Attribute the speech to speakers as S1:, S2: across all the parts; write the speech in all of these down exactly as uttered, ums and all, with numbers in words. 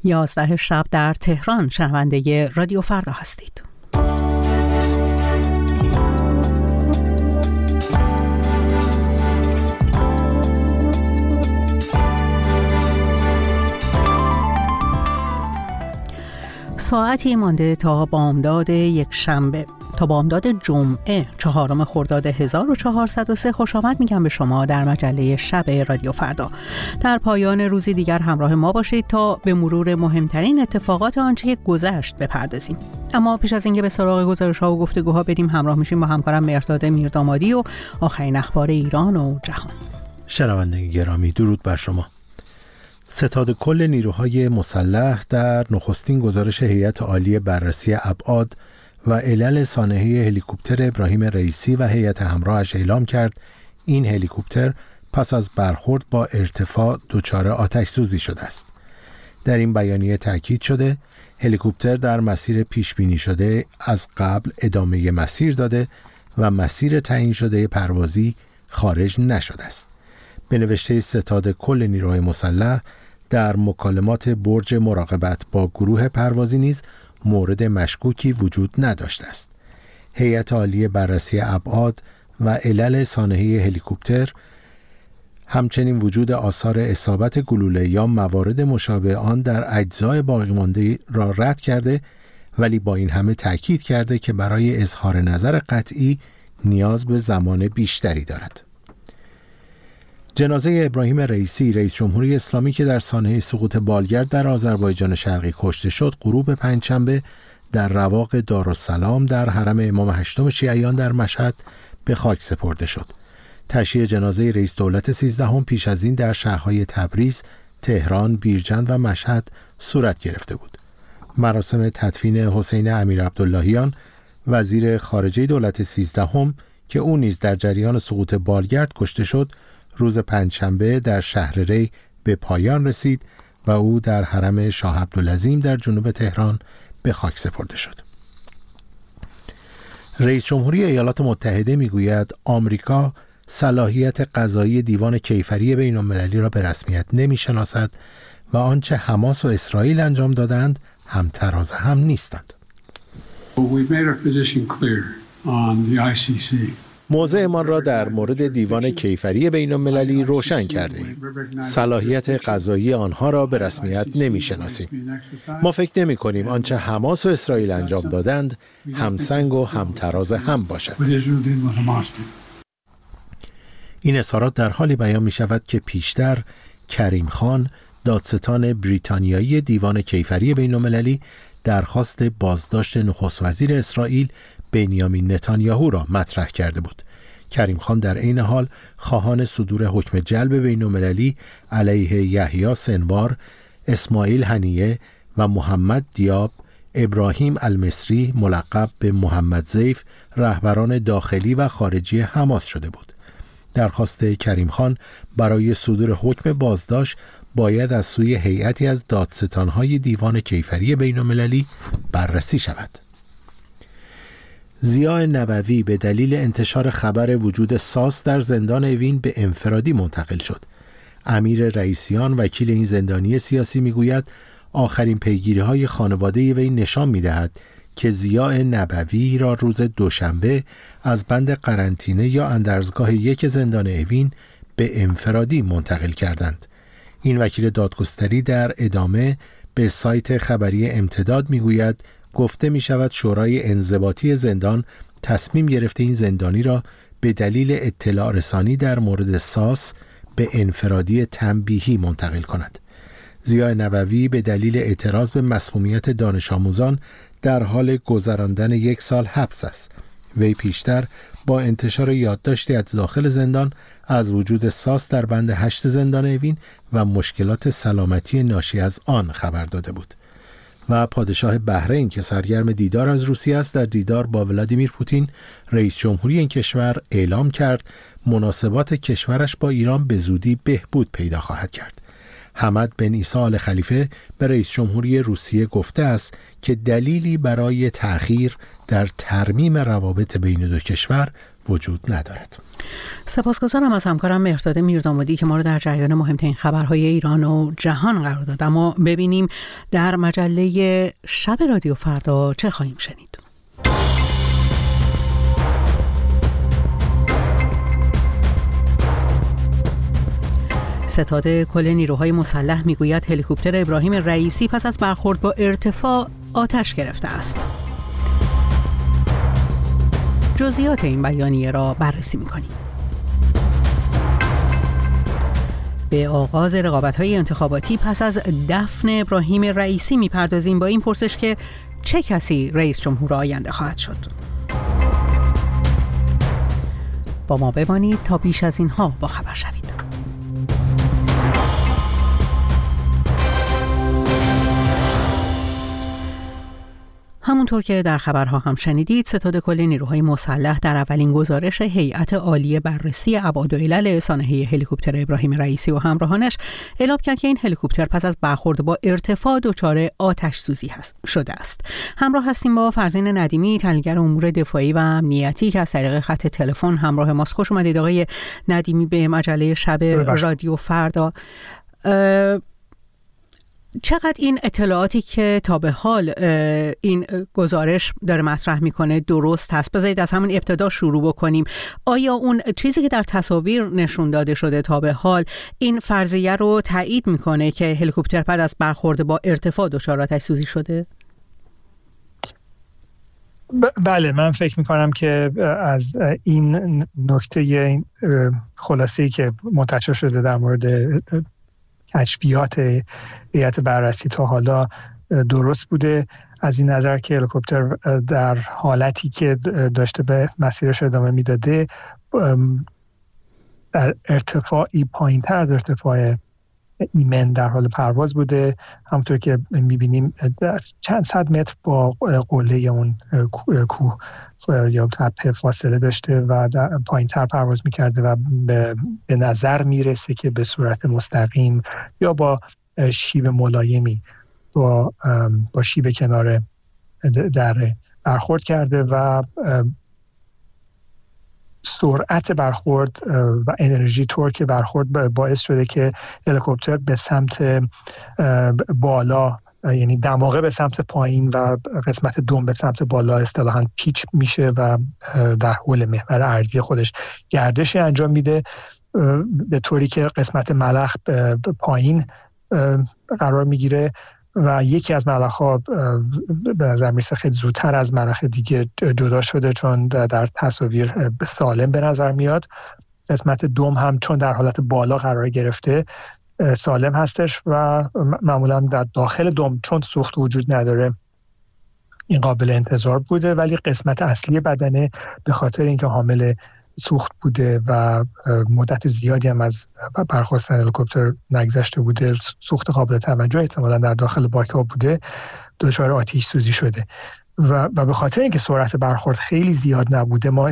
S1: یازده شب در تهران شنونده رادیو فردا هستید. ساعتی مانده تا بامداد یک شنبه، تا بامداد جمعه چهارم خرداد هزار و چهارصد و سه. خوش آمد میگم به شما در مجله شب رادیو فردا. در پایان روزی دیگر همراه ما باشید تا به مرور مهمترین اتفاقات آنچه یک گذشت بپردازیم. اما پیش از اینکه به سراغ گزارش‌ها و گفتگوها بریم، همراه میشیم با همکارم مهرداد میردامادی و آخرین اخبار ایران و جهان.
S2: شنوندگان گرامی، درود بر شما. ستاد کل نیروهای مسلح در نخستین گزارش هیئت عالی بررسی ابعاد و علل سانحه هلیکوپتر ابراهیم رئیسی و هیئت همراهش اعلام کرد این هلیکوپتر پس از برخورد با ارتفاع دچار آتش سوزی شده است. در این بیانیه تاکید شده هلیکوپتر در مسیر پیش بینی شده از قبل ادامه مسیر داده و مسیر تعیین شده پروازی خارج نشده است. به نوشته ستاد کل نیروهای مسلح در مکالمات برج مراقبت با گروه پروازی نیز مورد مشکوکی وجود نداشته است. هیئت عالی بررسی ابعاد و علل سانحه هلیکوپتر همچنین وجود آثار اصابت گلوله یا موارد مشابه آن در اجزای باقی مانده را رد کرده، ولی با این همه تأکید کرده که برای اظهار نظر قطعی نیاز به زمان بیشتری دارد. جنازه ابراهیم رئیسی، رئیس جمهوری اسلامی که در سانحه سقوط بالگرد در آذربایجان شرقی کشته شد، غروب پنجشنبه در رواق دارالسلام در حرم امام هشتم شیعیان در مشهد به خاک سپرده شد. تشییع جنازه رئیس دولت سیزدهم پیش از این در شهرهای تبریز، تهران، بیرجند و مشهد صورت گرفته بود. مراسم تدفین حسین امیرعبداللهیان، وزیر خارجه دولت سیزدهم که او نیز در جریان سقوط بالگرد کشته شد، روز پنجشنبه در شهر ری به پایان رسید و او در حرم شاه عبدالعظیم در جنوب تهران به خاک سپرده شد. رئیس جمهوری ایالات متحده میگوید آمریکا صلاحیت قضایی دیوان کیفری بین المللی را به رسمیت نمیشناسد و آنچه حماس و اسرائیل انجام دادند هم تراز هم نیستند. موضعمان را در مورد دیوان کیفری بین المللی روشن کردیم. صلاحیت قضایی آنها را به رسمیت نمی‌شناسیم. ما فکر نمی‌کنیم آنچه حماس و اسرائیل انجام دادند همسنگ و همتراز هم باشد. این اظهارات در حالی بیان می‌شود که پیشتر کریم خان، دادستان بریتانیایی دیوان کیفری بین المللی، درخواست بازداشت نخست وزیر اسرائیل بنیامین نتانیاهو را مطرح کرده بود. کریم خان در عین حال خواهان صدور حکم جلب بین‌المللی علیه یحیی سنوار، اسماعیل هنیه و محمد دیاب، ابراهیم المصری ملقب به محمد ضیف، رهبران داخلی و خارجی حماس شده بود. درخواست کریم خان برای صدور حکم بازداشت باید از سوی هیئتی از دادستان‌های دیوان کیفری بین‌المللی بررسی شود. ضیاء نبوی به دلیل انتشار خبر وجود ساس در زندان اوین به انفرادی منتقل شد. امیر رئیسیان، وکیل این زندانی سیاسی، میگوید آخرین پیگیری‌های خانواده وی نشان می‌دهد که ضیاء نبوی را روز دوشنبه از بند قرنطینه یا اندرزگاه یک زندان اوین به انفرادی منتقل کردند. این وکیل دادگستری در ادامه به سایت خبری امتداد میگوید گفته می شود شورای انضباطی زندان تصمیم گرفته این زندانی را به دلیل اطلاع رسانی در مورد ساس به انفرادی تنبیهی منتقل کند. ضیاء نبوی به دلیل اعتراض به مسمومیت دانش آموزان در حال گذراندن یک سال حبس است. وی پیشتر با انتشار یادداشتی از داخل زندان از وجود ساس در بند هشت زندان اوین و مشکلات سلامتی ناشی از آن خبر داده بود. و پادشاه بحرین که سرگرم دیدار از روسیه است، در دیدار با ولادیمیر پوتین رئیس جمهوری این کشور اعلام کرد مناسبات کشورش با ایران به زودی بهبود پیدا خواهد کرد. حمد بن عیسی آل خلیفه به رئیس جمهوری روسیه گفته است که دلیلی برای تأخیر در ترمیم روابط بین دو کشور وجود ندارد.
S1: سپاسگزارم از همکارم مهرداد میردامادی که ما رو در جریان مهمترین خبرهای ایران و جهان قرار داد. اما ببینیم در مجله شب رادیو فردا چه خواهیم شنید. ستاد کل نیروهای مسلح میگوید هلیکوپتر ابراهیم رئیسی پس از برخورد با ارتفاع آتش گرفته است. جزئیات این بیانیه را بررسی می‌کنیم. به آغاز رقابت‌های انتخاباتی پس از دفن ابراهیم رئیسی می‌پردازیم با این پرسش که چه کسی رئیس جمهور آینده خواهد شد؟ با ما بمانید تا بیش از اینها با خبر شوید. همونطور که در خبرها هم شنیدید، ستاد کل نیروهای مسلح در اولین گزارش هیئت عالی بررسی ابعاد و علل سانحه هلیکوپتر ابراهیم رئیسی و همراهانش اعلام کرد که این هلیکوپتر پس از برخورد با ارتفاع دچار آتش سوزی شده است. همراه هستیم با فرزین ندیمی، تحلیلگر امور دفاعی و امنیتی که از طریق خط تلفن همراه ماست. خوش اومدید آقای ندیمی به مجله شب رادیو فردا. چقدر این اطلاعاتی که تا به حال این گزارش داره مطرح میکنه درست هست؟ بذارید از همون ابتدا شروع بکنیم. آیا اون چیزی که در تصاویر نشون داده شده تا به حال این فرضیه رو تایید میکنه که هلیکوپتر بعد از برخورد با ارتفاع دچار آتش سوزی شده؟
S3: بله، من فکر میکنم که از این نکته خلاصه‌ای که منتشر شده در مورد کشفیات هیئت بررسی تا حالا درست بوده، از این نظر که هلیکوپتر در حالتی که داشته به مسیرش ادامه میداده در ارتفاعی پایین‌تر از ارتفاع ایمن در حال پرواز بوده. همونطور که میبینیم در چند صد متر با قله اون کوه یا تپه فاصله داشته و پایین‌تر پرواز میکرده و به, به نظر میرسه که به صورت مستقیم یا با شیب ملایمی با, با شیب کنار در برخورد کرده و سرعت برخورد و انرژی تورک برخورد باعث شده که هلیکوپتر به سمت بالا، یعنی دماغه به سمت پایین و قسمت دم به سمت بالا اصطلاحاً پیچ میشه و در حول محور ارضی خودش گردش انجام میده، به طوری که قسمت ملخ پایین قرار میگیره و یکی از ملخ‌ها به نظر میرسه خیلی زودتر از ملخ دیگه جدا شده، چون در تصاویر سالم به نظر میاد. قسمت دم هم چون در حالت بالا قرار گرفته سالم هستش و معمولا در داخل دم چون سوخت وجود نداره این قابل انتظار بوده، ولی قسمت اصلی بدنه به خاطر اینکه حامل سوخت بوده و مدت زیادی هم از برخاستن هلیکوپتر نگذشته بوده، سوخت قابل توجه احتمالاً در داخل باک‌ها بوده، دچار آتش سوزی شده و و به خاطر اینکه سرعت برخورد خیلی زیاد نبوده ما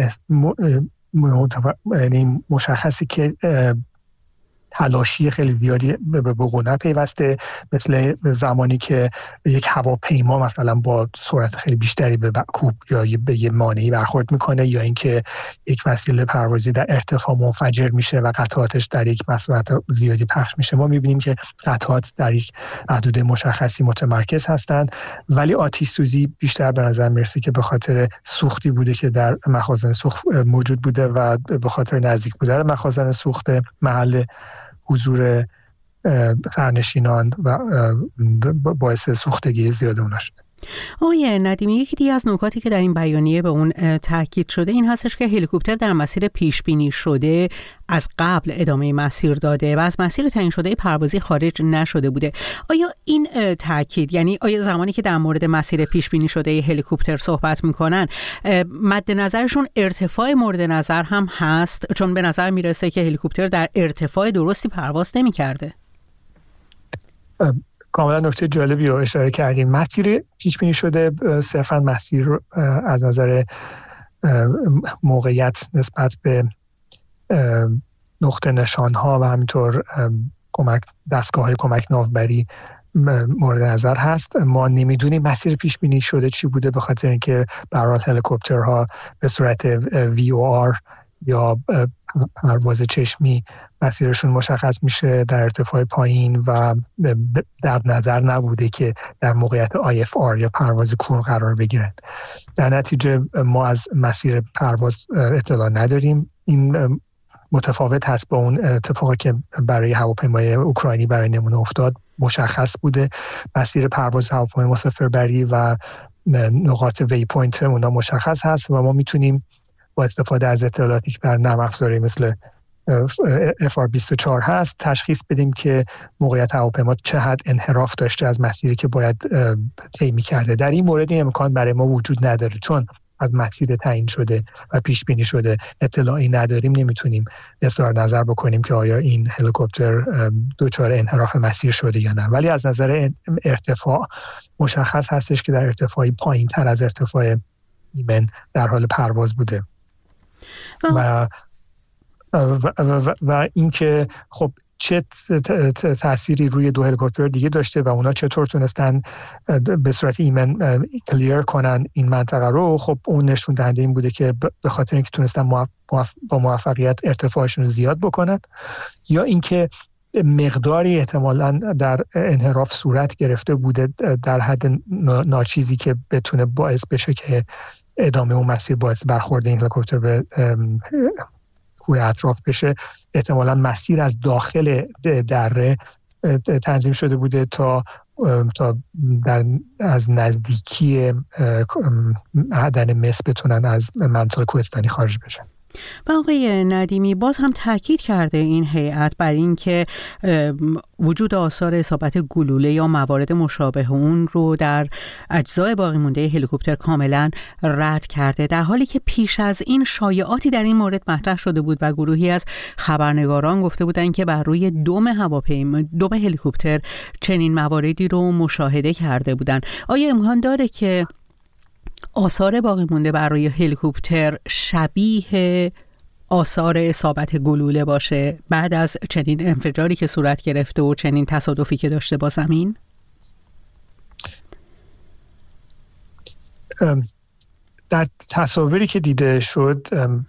S3: یعنی مشخصی که تلاشی خیلی زیادی به بقونه پیوسته، مثل زمانی که یک هواپیما مثلا با سرعت خیلی بیشتری به کوه یا به یه مانعی برخورد میکنه، یا اینکه یک وسیله پروازی در ارتفاع منفجر میشه و قطعاتش در یک مسافت زیادی پخش میشه. ما میبینیم که قطعات در یک حدود مشخصی متمرکز هستند، ولی آتش سوزی بیشتر به نظر میرسه که به خاطر سوختی بوده که در مخازن سوخت موجود بوده و به خاطر نزدیک بودن مخازن سوخت محل حضور سرنشینان و باعث سوختگی زیاد اونا شد.
S1: آقای ندیمی، یکی دیگه از نکاتی که در این بیانیه به اون تاکید شده این هستش که هلیکوپتر در مسیر پیش بینی شده از قبل ادامه مسیر داده و از مسیر تعیین شده پروازی خارج نشده بوده. آیا این تاکید، یعنی آیا زمانی که در مورد مسیر پیش بینی شده هلیکوپتر صحبت میکنن مد نظرشون ارتفاع مورد نظر هم هست؟ چون به نظر میرسه که هلیکوپتر در ارتفاع درستی پرواز نمیکرده.
S3: کاملا نکته جالبی رو اشاره کردیم. مسیر پیش بینی شده صرفا مسیر از نظر موقعیت نسبت به نقطه نشانها و همینطور کمک دستگاه های کمک ناوبری مورد نظر هست. ما نمیدونیم مسیر پیش بینی شده چی بوده، به خاطر اینکه به هر حال هلیکوپترها به صورت وی او آر یا پرواز چشمی مسیرشون مشخص میشه در ارتفاع پایین و در نظر نبوده که در موقعیت آی اف آر یا پرواز کور قرار بگیرند. در نتیجه ما از مسیر پرواز اطلاع نداریم. این متفاوت هست با اون اتفاقی که برای هواپیمای اوکراینی برای نمونه افتاد. مشخص بوده مسیر پرواز هواپیمای مسافربری و نقاط وی پوینت اونا مشخص هست و ما میتونیم با استفاده از اطلاعاتی که در نرم افزاری مثل اف آر بیست و چهار هست تشخیص بدیم که موقعیت هواپیما چه حد انحراف داشته از مسیری که باید طی می‌کرده. در این مورد این امکان برای ما وجود نداره، چون از مسیر تعیین شده و پیش بینی شده اطلاعی نداریم، نمیتونیم اظهار نظر بکنیم که آیا این هلیکوپتر دچار انحراف مسیر شده یا نه. ولی از نظر ارتفاع مشخص هستش که در ارتفاعی پایین تر از ارتفاع ایمن در حال پرواز بوده و و, و, و اینکه خب چه تأثیری روی دو هلیکوپتر دیگه داشته و اونا چطور تونستن به صورت ایمن کلیر کنن این منطقه رو، خب اون نشون دهنده این بوده که به خاطر اینکه تونستن با موفقیت ارتفاعشون رو زیاد بکنن، یا اینکه مقداری احتمالاً در انحراف صورت گرفته بوده در حد ناچیزی که بتونه باعث بشه که ادامه اون مسیر باعث برخورد این هلیکوپتر به کوه اطراف بشه. احتمالاً مسیر از داخل دره تنظیم شده بوده تا تا در از نزدیکی معدن مس بتونن از منطقه کوهستانی خارج بشن.
S1: و آقای ندیمی باز هم تاکید کرده این هیئت بر این که وجود آثار اصابت گلوله یا موارد مشابه اون رو در اجزای باقی مونده هلیکوپتر کاملا رد کرده، در حالی که پیش از این شایعاتی در این مورد مطرح شده بود و گروهی از خبرنگاران گفته بودن که بر روی دم هواپیما دم هلیکوپتر چنین مواردی رو مشاهده کرده بودن. آیا امکان داره که آثار باقی مونده بر روی هلیکوپتر شبیه آثار اصابت گلوله باشه بعد از چنین انفجاری که صورت گرفته و چنین تصادفی که داشته با زمین؟
S3: در تصاویری که دیده شد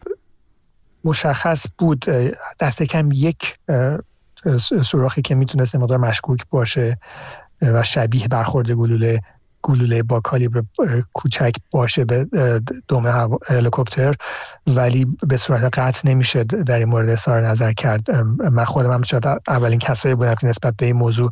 S3: مشخص بود دست کم یک سوراخی که میتونست مقدار مشکوک باشه و شبیه برخورد گلوله گلوله با کالیبر کوچک باشه به دم هلیکوپتر، ولی به صورت قطع نمیشه در این مورد اظهار نظر کرد. من خودم هم شاید اولین کسایی بودم که نسبت به این موضوع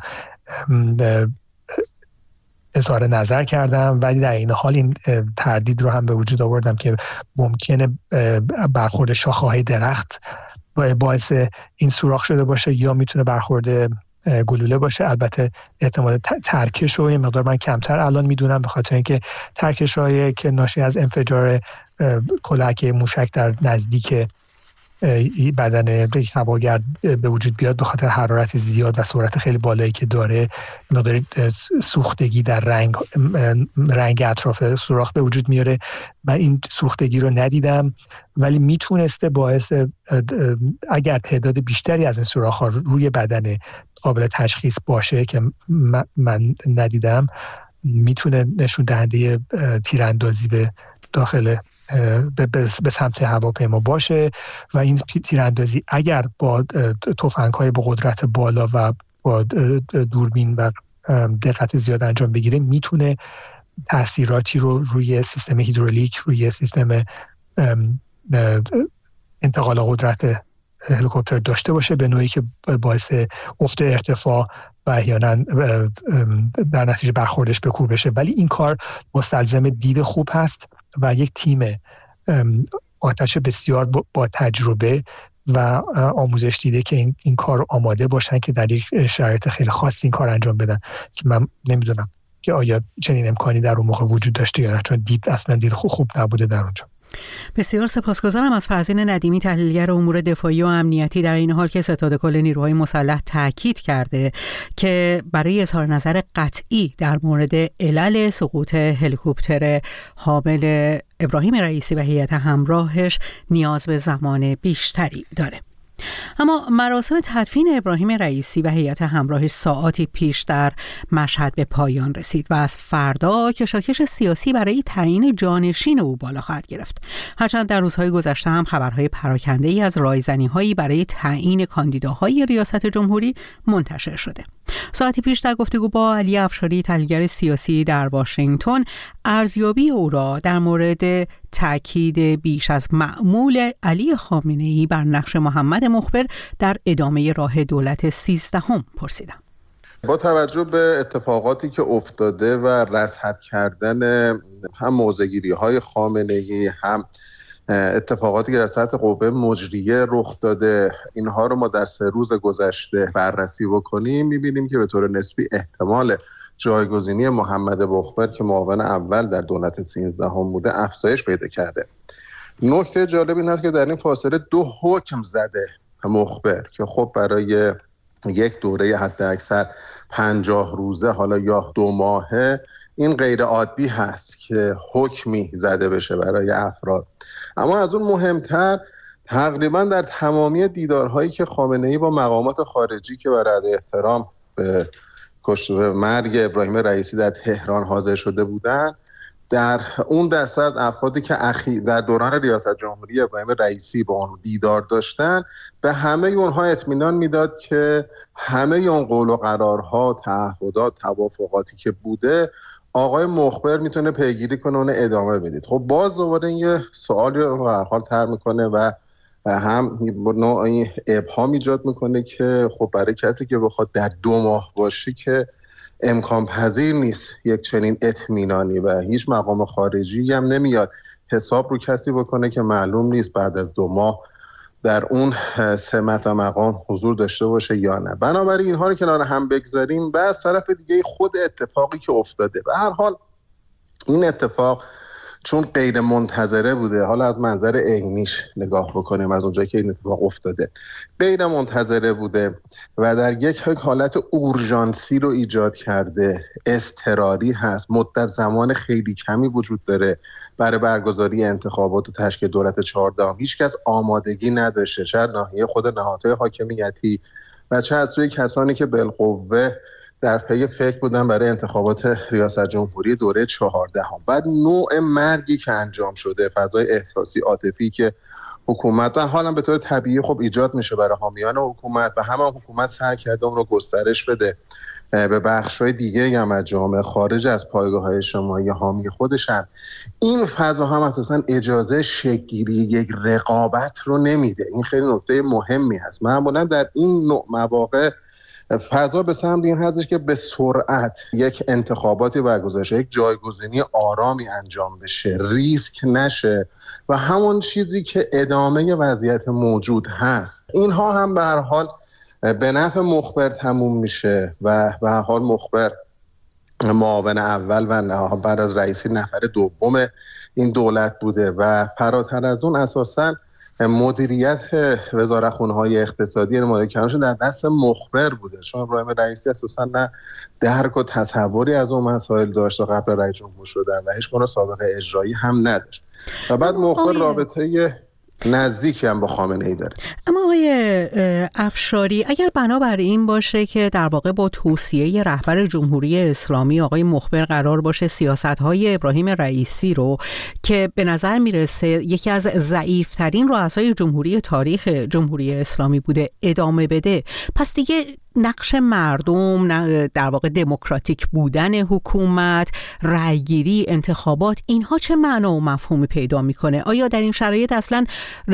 S3: اظهار نظر کردم، ولی در این حال این تردید رو هم به وجود آوردم که ممکنه برخورد شاخه‌های درخت باعث این سوراخ شده باشه یا میتونه برخورد گلوله باشه. البته احتمال ترکش رو یه مقدار من کمتر الان میدونم، به خاطر اینکه ترکش هایی که ناشی از انفجار کلاهک موشک در نزدیک بدن هواگرد به وجود بیاد به خاطر حرارت زیاد و سرعت خیلی بالایی که داره، مقدار سوختگی در رنگ رنگ اطراف سوراخ به وجود میاره. من این سوختگی رو ندیدم، ولی میتونسته باعث اگر تعداد بیشتری از این سوراخ‌ها روی بدن قابل تشخیص باشه که من ندیدم، میتونه نشون دهنده تیراندازی به داخل به, به سمت هواپیما باشه و این تیراندازی اگر با تفنگ‌های با قدرت بالا و با دوربین و دقت زیاد انجام بگیره میتونه تأثیراتی رو روی سیستم هیدرولیک، روی سیستم انتقال قدرت هلیکوپتر داشته باشه، به نوعی که باعث افت ارتفاع و احیانا در نتیجه برخوردش به کوه بشه. ولی این کار مستلزم دید خوب هست و یک تیم آتش بسیار با تجربه و آموزش دیده که این, این کار آماده باشن که در یک شرایط خیلی خاص این کار انجام بدن که من نمیدونم که آیا چنین امکانی در اون موقع وجود داشته یا نه، چون دید اصلا دید خوب, خوب نبوده در اونجا.
S1: بسیار سپاسگزارم از فرزین ندیمی، تحلیلگر امور دفاعی و امنیتی، در این حال که ستاد کل نیروهای مسلح تاکید کرده که برای اظهار نظر قطعی در مورد علل سقوط هلیکوپتر حامل ابراهیم رئیسی و هیئت همراهش نیاز به زمان بیشتری داره. اما مراسم تدفین ابراهیم رئیسی و هیئت همراهش ساعاتی پیش در مشهد به پایان رسید و از فردا کشاکش سیاسی برای تعیین جانشین او بالا خواهد گرفت. هرچند در روزهای گذشته هم خبرهای پراکنده‌ای از رایزنی‌هایی برای تعیین کاندیداهای ریاست جمهوری منتشر شده. ساعتی پیش در گفتگو با علی افشاری، تحلیلگر سیاسی در واشنگتن، ارزیابی او را در مورد تأکید بیش از معمول علی خامنه‌ای بر نقش محمد مخبر در ادامه راه دولت سیزدهم پرسیدم.
S4: با توجه به اتفاقاتی که افتاده و رصد کردن هم موضع‌گیری‌های خامنه‌ای، هم اتفاقاتی که در سطح قوه مجریه رخ داده، اینها رو ما در سه روز گذشته بررسی بکنیم، می‌بینیم که به طور نسبی احتمال جایگزینی محمد مخبر که معاون اول در دولت سیزدهم بوده افزایش پیدا کرده. نکته جالب این است که در این فاصله دو حکم زده مخبر که خب برای یک دوره حد اکثر پنجاه روزه حالا یا دو ماهه این غیر عادی هست که حکمی زده بشه برای افراد. اما از اون مهمتر تقریبا در تمامی دیدارهایی که خامنه‌ای با مقامات خارجی که برای احترام به کشته مرگ ابراهیم رئیسی در تهران حاضر شده بودند، در اون دسته از افرادی که اخیر در دوران ریاست جمهوری ابراهیم رئیسی با اون دیدار داشتن، به همه اونها اطمینان میداد که همه اون قول و قرارها، تعهدات، توافقاتی که بوده آقای مخبر میتونه پیگیری کنه اون ادامه بدید. خب باز دوباره این یه سوالی رو به هر حال طرح میکنه و هم نوعی ابهام ایجاد میکنه که خب برای کسی که بخواد در دو ماه باشه که امکان پذیر نیست یک چنین اطمینانی و هیچ مقام خارجی هم نمیاد حساب رو کسی بکنه که معلوم نیست بعد از دو ماه در اون سمت و مقام حضور داشته باشه یا نه. بنابراین اینها رو کنار هم بگذاریم و از طرف دیگه خود اتفاقی که افتاده، به هر حال این اتفاق چون غیر منتظره بوده، حالا از منظر عینیش نگاه بکنیم از اونجایی که این اتفاق افتاده، غیر منتظره بوده و در یک حالت اورژانسی رو ایجاد کرده، اضطراری هست، مدت زمان خیلی کمی وجود داره برای برگزاری انتخابات و تشکیل دولت چهاردهم. هیچ کس آمادگی نداشته، چه ناحیه خود نهادهای حاکمیتی و چه از سوی کسانی که بالقوه در پی فکر بودن برای انتخابات ریاست جمهوری دوره چهاردهم. بعد نوع مرگی که انجام شده، فضای احساسی عاطفی که حکومت و حالا به طور طبیعی خب ایجاد میشه برای حامیان حکومت و همه حکومت سعی کرده اون رو گسترش بده به بخش‌های دیگه هم از جامعه خارج از پایگاه‌های اجتماعی حامی خودش هم. این فضا هم اساساً اجازه شکل‌گیری یک رقابت رو نمیده. این خیلی نکته مهمی هست. معمولاً در این نوع مواقع فضا به سمت این هستش که به سرعت یک انتخاباتی برگزار شه، یک جایگزینی آرامی انجام بشه، ریسک نشه و همون چیزی که ادامه وضعیت موجود هست اینها هم به هر حال به نفع مخبر تموم میشه و به هر حال مخبر معاون اول و بعد از رئیسی نفر دوم این دولت بوده و فراتر از اون اساساً مدیریت وزارتخونه‌های اقتصادی مدیریتشون در دست مخبر بوده، چون ابراهیم رئیسی اساسا نه درک و تصوری از اون مسائل داشت و قبل رئیس جمهور شدن و هیچ گونه سابقه اجرایی هم نداشت و بعد مخبر رابطه نزدیکی هم با خامنه‌ای داره.
S1: اما آقای افشاری، اگر بنابر این باشه که در واقع با توصیه رهبر جمهوری اسلامی آقای مخبر قرار باشه سیاست‌های ابراهیم رئیسی رو که به نظر میرسه یکی از ضعیف‌ترین رؤسای جمهوری تاریخ جمهوری اسلامی بوده ادامه بده، پس دیگه نقش مردم، در واقع دموکراتیک بودن حکومت، رأیگیری، انتخابات، اینها چه معنا و مفهومی پیدا میکنه؟ آیا در این شرایط اصلا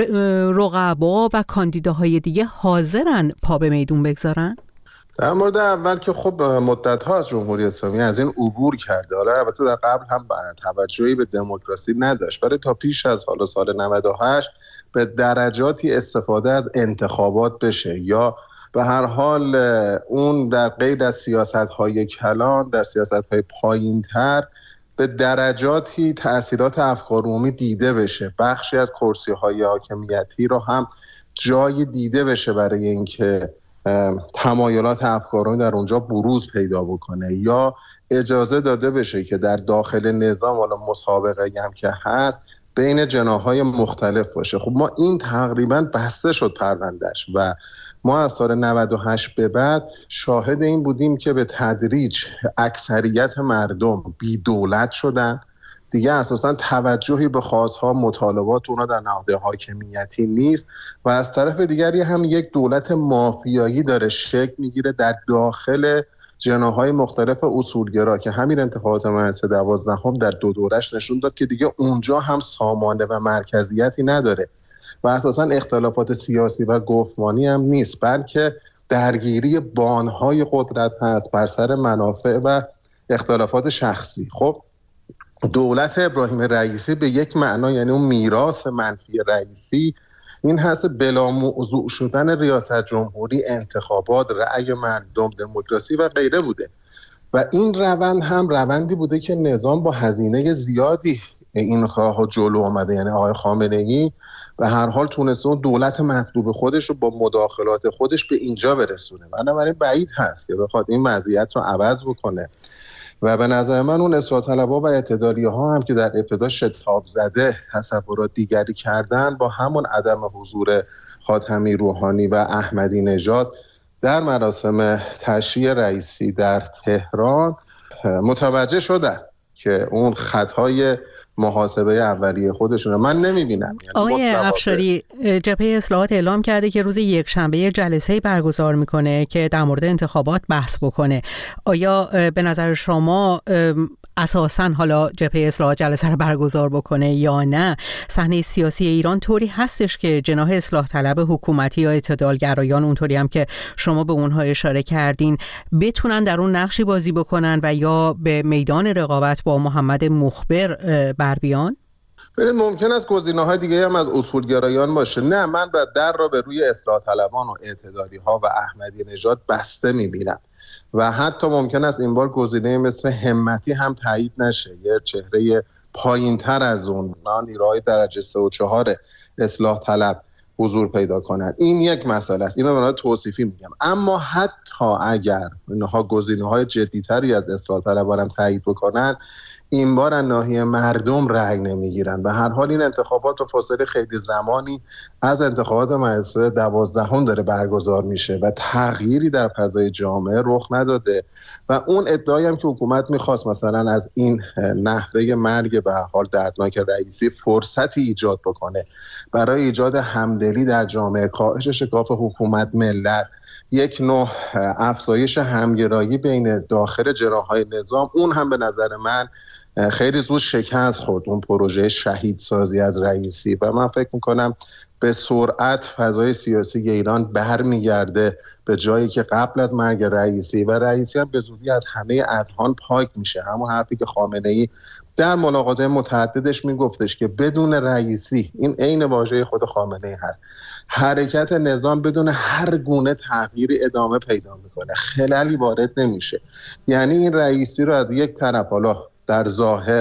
S1: رقبا و کاندیداهای دیگه حاضرن پا به میدون بگذارن؟
S4: در مورد اول که خب مدت‌ها از جمهوری اسلامی از این عبور کرده، حالا البته در قبل هم توجهی به دموکراسی نداشت، ولی تا پیش از حالا سال نود و هشت به درجاتی استفاده از انتخابات بشه یا به هر حال اون در قید از سیاست‌های کلان، در سیاست‌های پایین‌تر به درجاتی تأثیرات افکار عمومی دیده بشه، بخشی از کرسی‌های حاکمیتی رو هم جای دیده بشه برای اینکه تمایلات افکار عمومی در اونجا بروز پیدا بکنه یا اجازه داده بشه که در داخل نظام، حالا مسابقه هم که هست، بین جناح‌های مختلف باشه. خب ما این تقریبا بسته شد پروندهش و ما از سال نود و هشت به بعد شاهد این بودیم که به تدریج اکثریت مردم بی دولت شدن، دیگه اساساً توجهی به خواست‌ها مطالبات اونا در نهاد حاکمیتی نیست و از طرف دیگری هم یک دولت مافیایی داره شکل میگیره در داخل جناح‌های مختلف اصولگرا که همین انتخابات مجلس دوازدهم در دو دورش نشون داد که دیگه اونجا هم سامانه و مرکزیتی نداره و اساساً اختلافات سیاسی و گفتمانی هم نیست، بلکه درگیری بانهای قدرت هست بر سر منافع و اختلافات شخصی. خب دولت ابراهیم رئیسی به یک معنا، یعنی اون میراث منفی رئیسی، این هست بلا موضوع شدن ریاست جمهوری، انتخابات، رأی مردم، دموکراسی و غیره بوده و این روند هم روندی بوده که نظام با هزینه زیادی این راه جلو آمده، یعنی آقای خامنه‌ای به هر حال تونسته اون دولت مطلوب خودش رو با مداخلات خودش به اینجا برسونه. بنابراین بعید هست که بخواد این وضعیت رو عوض بکنه و به نظر من اون اصلاح طلبها و اعتدالیه ها هم که در ابتدا شتاب زده تصورات دیگری کردن، با همون عدم حضور خاتمی، روحانی و احمدی نژاد در مراسم تشییع رئیسی در تهران متوجه شدن که اون خطای محاسبه اولیه خودشونه. من نمیبینم.
S1: آقای افشاری، جبهه اصلاحات اعلام کرده که روز یک شنبه جلسه برگزار میکنه که در مورد انتخابات بحث بکنه. آیا به نظر شما اساساً حالا جبهه اصلاحات جلسه رو برگزار بکنه یا نه؟ صحنه سیاسی ایران طوری هستش که جناح اصلاح طلب حکومتی یا اعتدالگرایان، اونطوری هم که شما به اونها اشاره کردین، بتونن در اون نقشی بازی بکنن و یا به میدان رقابت با محمد مخبر بر بیان؟
S4: ببینید ممکن است گزینه‌های دیگه هم از اصولگرایان باشه. نه، من به در را به روی اصلاح طلبان و اعتدالی‌ها و احمدی نژاد بسته می‌بینم و حتی ممکن است این بار گزینه مثل همتی هم تایید نشه، یه چهره پایین‌تر از اون نیروهای درجه سه و چهار اصلاح طلب حضور پیدا کنند. این یک مسئله است، اینو به نوع توصیفی میگم. اما حتی اگر اینها گزینه‌های جدی‌تری از اصلاح طلبان هم تایید بکنن، این بار از ناحیه مردم رأی نمیگیرن. به هر حال این انتخابات و فاصله خیلی زمانی از انتخابات مجلس دوازدهم داره برگزار میشه و تغییری در فضای جامعه رخ نداده و اون ادعایی هم که حکومت میخواست مثلا از این نحوه مرگ به هر حال دردناک رئیسی فرصتی ایجاد بکنه برای ایجاد همدلی در جامعه، کاهش شکاف حکومت ملت، یک نوع افزایش همگرایی بین داخل جناح‌های نظام، اون هم به نظر من خیلی زود شکست خورد، اون پروژه شهید سازی از رئیسی. و من فکر میکنم به سرعت فضای سیاسی ایران برمیگرده به جایی که قبل از مرگ رئیسی و رئیسی هم به زودی از همه اذهان پاک میشه. همون حرفی که خامنه‌ای در ملاقات متعددش میگفتش که بدون رئیسی، این عین واژه خود خامنه‌ای هست، حرکت نظام بدون هر گونه تغییری ادامه پیدا میکنه، خللی وارد نمیشه. یعنی این رئیسی رو از یک طرف حالا در ظاهر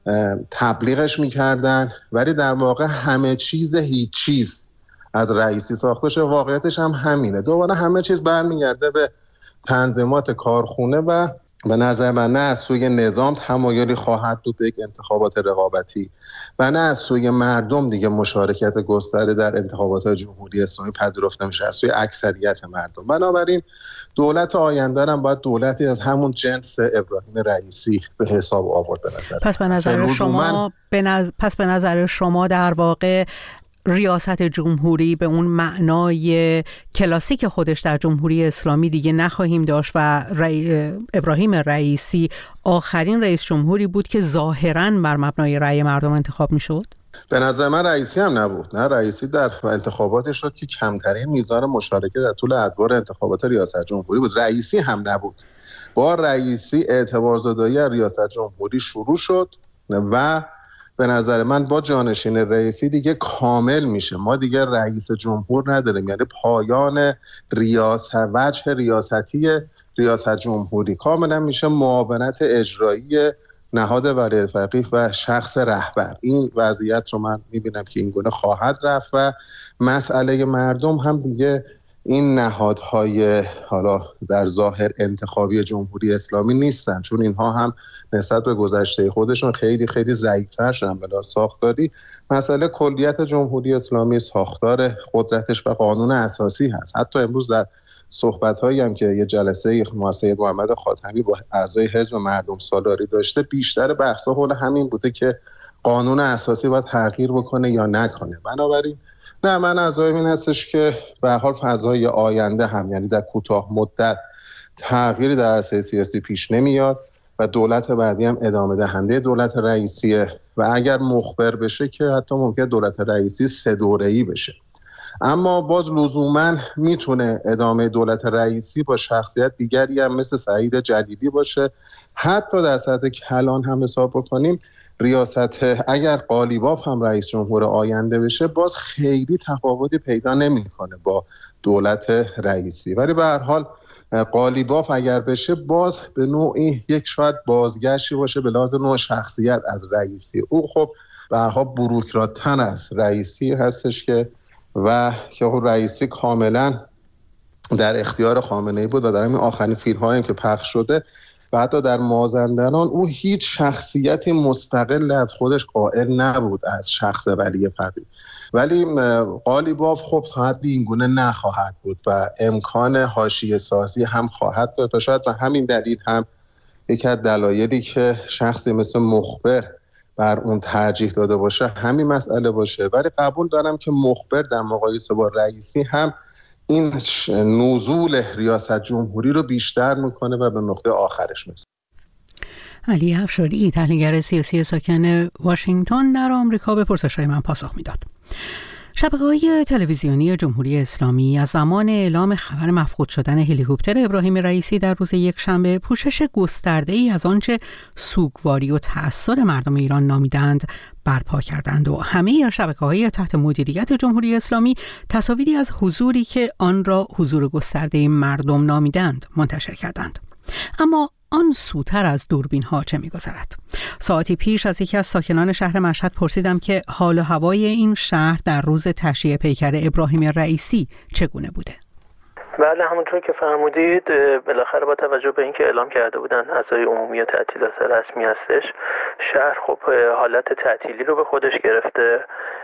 S4: تبلیغش میکردن ولی در واقع همه چیز هیچ چیز از رئیسی ساخته شده. واقعیتش هم همینه، دوباره همه چیز برمیگرده به تنظیمات کارخونه و به نظر من نه از سوی نظام تمایلی خواهد بود به یک انتخابات رقابتی و نه از سوی مردم دیگه مشارکت گسترده در انتخابات جمهوری اسلامی پذیرفته میشه از سوی اکثریت مردم. بنابراین دولت آینده هم باید دولتی از همون جنس ابراهیم رئیسی به حساب آورد به نظر.
S1: پس به نظر شما به نظر... پس به نظر شما در واقع ریاست جمهوری به اون معنای کلاسیک خودش در جمهوری اسلامی دیگه نخواهیم داشت و رئی... ابراهیم رئیسی آخرین رئیس جمهوری بود که ظاهراً بر مبنای رأی مردم انتخاب میشد؟
S4: به نظر من رئیسی هم نبود. نه، رئیسی در انتخابات شد که کمترین میزان مشارکت در طول ادوار انتخابات ریاست جمهوری بود. رئیسی هم نبود. با رئیسی اعتبارزدایی از ریاست جمهوری شروع شد و به نظر من با جانشین رئیسی دیگه کامل میشه. ما دیگه رئیس جمهور نداریم، یعنی پایان ریاست وجه ریاستی ریاست جمهوری کاملا میشه معاونت اجرایی نهاد ولی فقیه و شخص رهبر. این وضعیت رو من میبینم که این گونه خواهد رفت و مسئله مردم هم دیگه این نهادهای حالا در ظاهر انتخابی جمهوری اسلامی نیستن، چون اینها هم نسبت به گذشته خودشون خیلی خیلی ضعیف‌تر شدن بلا ساختاری. مسئله کلیت جمهوری اسلامی ساختار قدرتش و قانون اساسی هست. حتی امروز در صحبت‌هایی هم که یه جلسه سید محمد خاتمی با اعضای حزب مردم سالاری داشته، بیشتر بحث‌ها حول همین بوده که قانون اساسی باید تغییر بکنه یا نکنه. بنابراین نه، من نظرم این هستش که به هر حال فضای آینده هم، یعنی در کوتاه مدت تغییری در عرصه سیاسی پیش نمیاد و دولت بعدی هم ادامه دهنده دولت رئیسیه و اگر مخبر بشه که حتی ممکنه دولت رئیسی سه دوره‌ای بشه. اما باز لزوماً میتونه ادامه دولت رئیسی با شخصیت دیگری هم مثل سعید جلیلی باشه. حتی در سطح کلان هم حساب بکنیم، ریاست اگر قالیباف هم رئیس جمهور آینده بشه، باز خیلی تفاوتی پیدا نمیکنه با دولت رئیسی. ولی به هر حال قالیباف اگر بشه، باز به نوعی یک شاید بازگشتی باشه به لحاظ نوع شخصیت از رئیسی. او خب به هر حال بوروکرات‌تر از رئیسی هستش که و که رئیسی کاملا در اختیار خامنه‌ای بود و در همین آخرین فیلم‌هایی که پخش شده و حتی در مازندران او هیچ شخصیتی مستقل از خودش قائل نبود از شخص ولی فقیه. ولی قالیباف خب تا حدی اینگونه نخواهد بود و امکان حاشیه سازی هم خواهد داشت و شاید به همین دلیل هم یکی از دلایلی که شخصی مثل مخبر بر اون ترجیح داده باشه همین مسئله باشه. ولی قبول دارم که مخبر در مقایسه با رئیسی هم این نزول ریاست جمهوری رو بیشتر میکنه و به نقطه آخرش میرسه.
S1: علی افشاری، تحلیلگر سیاسی ساکن واشنگتن در آمریکا، به پرسش‌های من پاسخ میداد. شبکه‌های تلویزیونی جمهوری اسلامی از زمان اعلام خبر مفقود شدن هلیکوپتر ابراهیم رئیسی در روز یکشنبه پوشش گسترده‌ای از آنچه سوگواری و تأثیر مردم ایران نامیدند برپا کردند و همه شبکه‌های تحت مدیریت جمهوری اسلامی تصاویری از حضوری که آن را حضور گسترده مردم نامیدند منتشر کردند. اما آن سوتر از دوربین ها چه می‌گذرد؟ ساعتی پیش از یکی از ساکنان شهر مشهد پرسیدم که حال و هوای این شهر در روز تشییع پیکر ابراهیم رئیسی چگونه بوده.
S5: بله، همونطور که فرمودید، بالاخره با توجه به اینکه اعلام کرده بودن اعضای عمومی تعطیلات رسمی هستش، شهر خب حالت تعطیلی رو به خودش گرفته.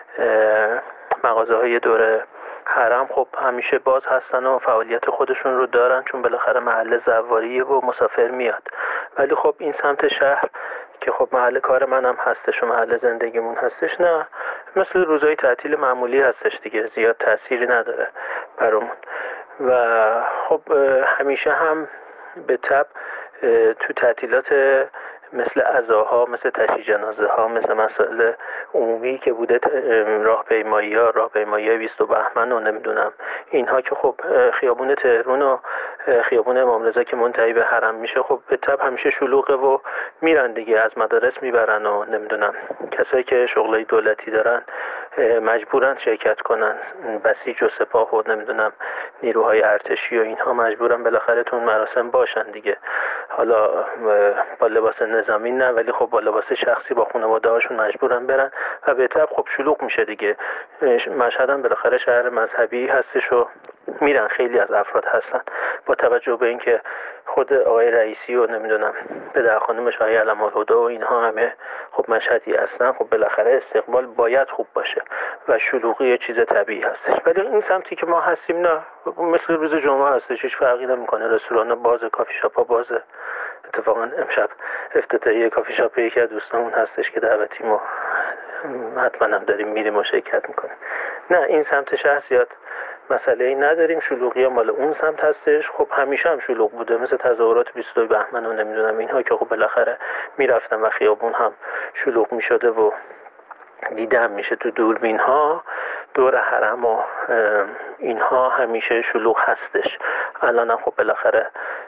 S5: مغازه‌های دور حرم خب همیشه باز هستن و فعالیت خودشون رو دارن، چون بالاخره محل زواریه و مسافر میاد. ولی خب این سمت شهر که خب محل کار منم هستش و محل زندگیمون هستش، نه، مثل روزهای تعطیل معمولی هستش دیگه، زیاد تأثیری نداره برامون. و خب همیشه هم به تبع تو تعطیلات مثل عزاها، مثل تشییع جنازه ها، مثل مسائل عمومی که بوده، راهپیمایی ها، راهپیمایی های بیست بهمن و نمیدونم اینها که خب خیابون تهران و خیابون امام رضا که منتهی به حرم میشه، خب به تبع همیشه شلوغه و میرن دیگه، از مدارس میبرن و نمیدونم کسایی که شغلای دولتی دارن مجبورن شرکت کنن، بسیج و سپاه و نمیدونم نیروهای ارتشی و اینها مجبورن بالاخره تو مراسم باشن دیگه. حالا با لباس نظامی نه، ولی خب با لباس شخصی با خانواده هاشون مجبورن برن و به طب خب شلوغ میشه دیگه. مشهد هم بالاخره شهر مذهبی هستش و میرن، خیلی از افراد هستن. با توجه به اینکه خود آقای رئیسی و نمیدونم پدر خانومش آقای علم‌الهدی و اینها همه خب مشهدی هستن، خب بالاخره استقبال باید خوب باشه و شلوغی یه چیز طبیعی هستش. ولی این سمتی که ما هستیم نه، مثل روز جمعه هستش، هیچ فرقی نمیکنه. رستوران باز، کافی شاپ باز. اتفاقا امشب افتتاحیه کافی شاپ یکی از دوستامون هستش که دعوتیم و حتما هم داریم میریم و شرکت میکنیم. نه، این سمت شهر زیاد مسئله ای نداریم، شلوغی مال اون سمت هستش. خب همیشه هم شلوغ بوده، مثل تظاهرات بیست و دو بهمن و نمیدونم اینها که خب بالاخره میرفتن و خیابون هم شلوغ میشده و دیده هم میشه تو دوربین ها. دور حرم و اینها همیشه شلوغ هستش. الان هم خب بالاخره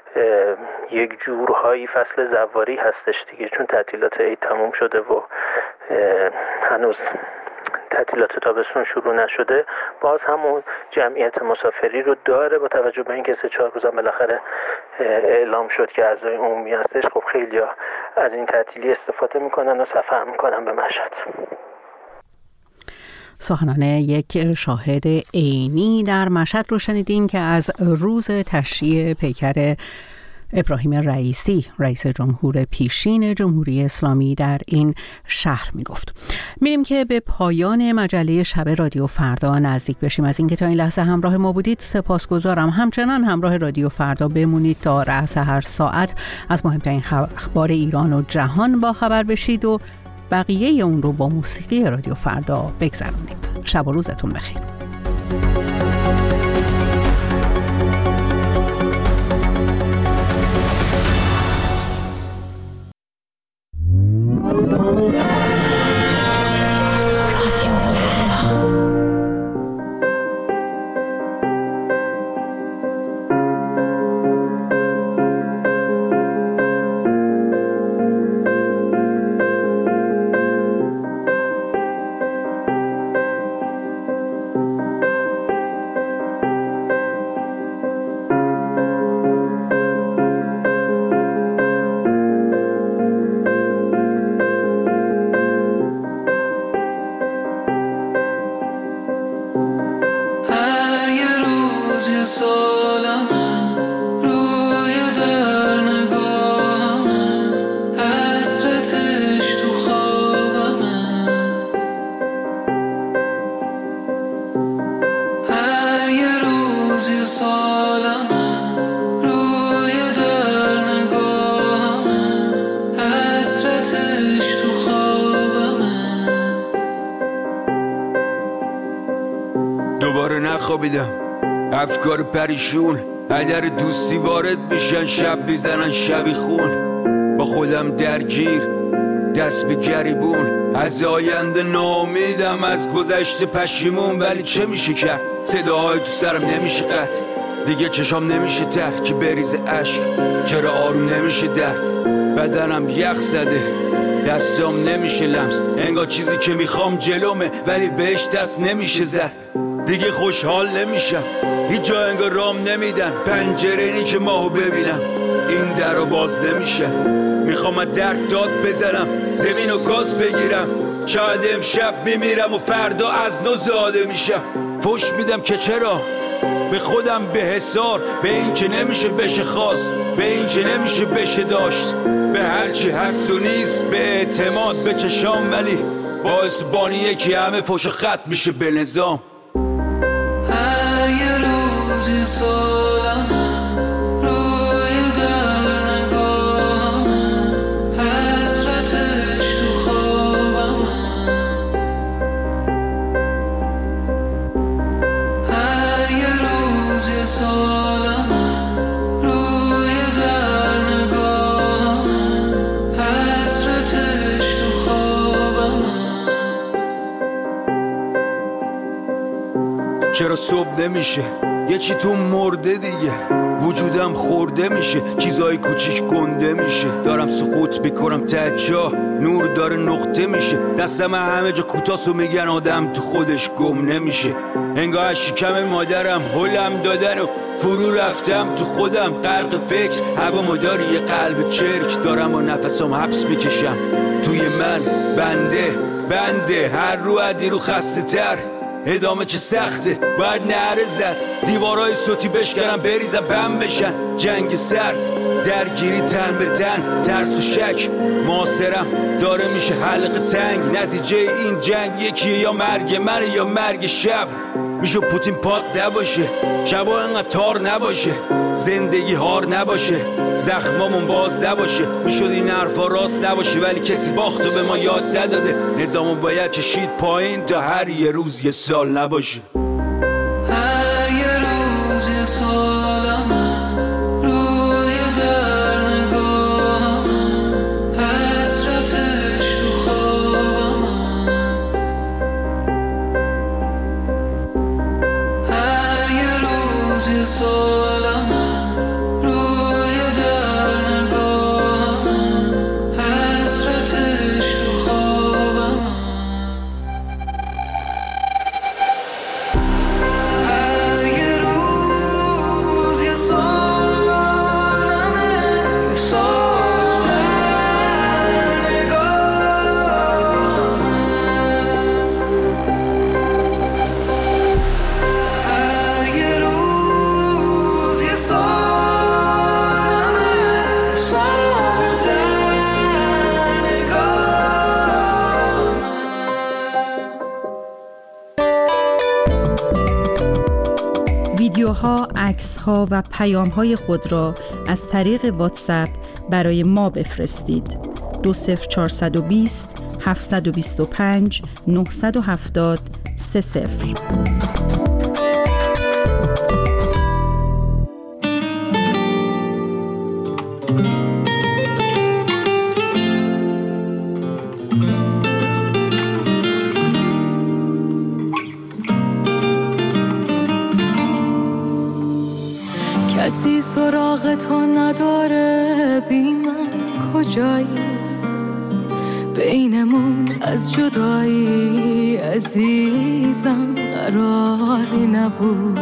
S5: یک جورهایی فصل زواری هستش دیگه، چون تعطیلات عید تموم شده و هنوز تعطیلات تابستون شروع نشده. باز همون جمعیت مسافری رو داره، با توجه به اینکه سه چهار روز هم بالاخره اعلام شد که اعضای عمومی هستش. خب خیلی ها از این تعطیلی استفاده میکنن و سفر میکنن به مشهد.
S1: سخنان یک شاهد عینی در مشهد رو شنیدیم که از روز تشییع پیکر ابراهیم رئیسی رئیس جمهور پیشین جمهوری اسلامی در این شهر می گفت. میریم که به پایان مجله شب رادیو فردا نزدیک بشیم. از اینکه تا این لحظه همراه ما بودید سپاسگزارم. همچنان همراه رادیو فردا بمونید تا رأس هر ساعت از مهمترین اخبار ایران و جهان با خبر بشید و بقیه اون رو با موسیقی رادیو فردا بگذرونید. شب و روزتون بخیر.
S6: دوباره نخوابیدم، افکار پریشون اگر دوستی وارد میشن، شب میزنن شبی خون. با خودم درگیر، دست به گریبون، از آینده ناامیدم، از گذشته پشیمون. ولی چه میشه کرد؟ صداهای تو سرم نمیشه قطع، دیگه چشام نمیشه تر که بریزه عشق. چرا آروم نمیشه درد؟ بدنم یخ زده، دستام نمیشه لمس، انگار چیزی که میخوام جلومه ولی بهش دست نمیشه زد. دیگه خوشحال نمیشم، هیچ جا انگار رام نمیدن، پنجره نی که ماهو ببینم، این در رو باز نمیشه. میخوام از درد داد بزنم، زمین و گاز بگیرم، شاید امشب میمیرم و فردا از نو زاده میشم. فوش میدم که چرا به خودم به حسار، به این که نمیشه بشه خواست، به این که نمیشه بشه داشت، به هرچی هست و نیست، به اعتماد به چشام. ولی باعث بانی یکی همه فوش خط میشه به نظام.
S7: هر یه روزی سالمه روی در نگاهمه، حسرتش تو خوابمه. هر یه روزی سالمه روی در نگاهمه، حسرتش تو خوابمه.
S6: چرا صبح نمیشه؟ یه چی تو مرده دیگه، وجودم خورده میشه، چیزای کوچیک گنده میشه، دارم سقوط میکنم ته جا، نور داره نقطه میشه، دستم همه جا کوتاست و میگن آدم تو خودش گم نمیشه. انگار شکم مادرم هلم دادن و فرو رفتم تو خودم، غرق فکر، هوا مداری یه قلب چرک، دارم و نفسم حبس میکشم توی من، بنده بنده هر رو عدی رو خسته تر، ادامه چه سخته، باید نعره زد، دیوارای صوتی بشکنم بریزم بم بشن، جنگ سرد، درگیری تن به تن، ترس و شک، معاصرم داره میشه حلقه تنگ، نتیجه این جنگ یکیه، یا مرگ من یا مرگ شب. میشه پوتین پاک نباشه، شبا انقدر تار نباشه، زندگی هار نباشه، زخمامون باز نباشه، میشد این حرفا راست نباشه، ولی کسی باختو به ما یاد نداده، نظامون باید کشید پایین تا هر یه روز یه سال نباشه.
S7: هر یه روز یه سالمه روی در نگاهمه، حسرتش تو خوابمه. هر یه روز یه سالمه روی در نگاهمه، حسرتش تو خوابمه. هر یه روز
S8: ها، عکس ها و پیام های خود را از طریق واتساپ برای ما بفرستید. دو صفر چهارصد و بیست هفتصد و بیست و پنج نهصد و هفتاد سه صفر.
S9: کسی سراغ تو نداره، بی من کجایی؟ بینمون از جدایی عزیزم قراری نبود.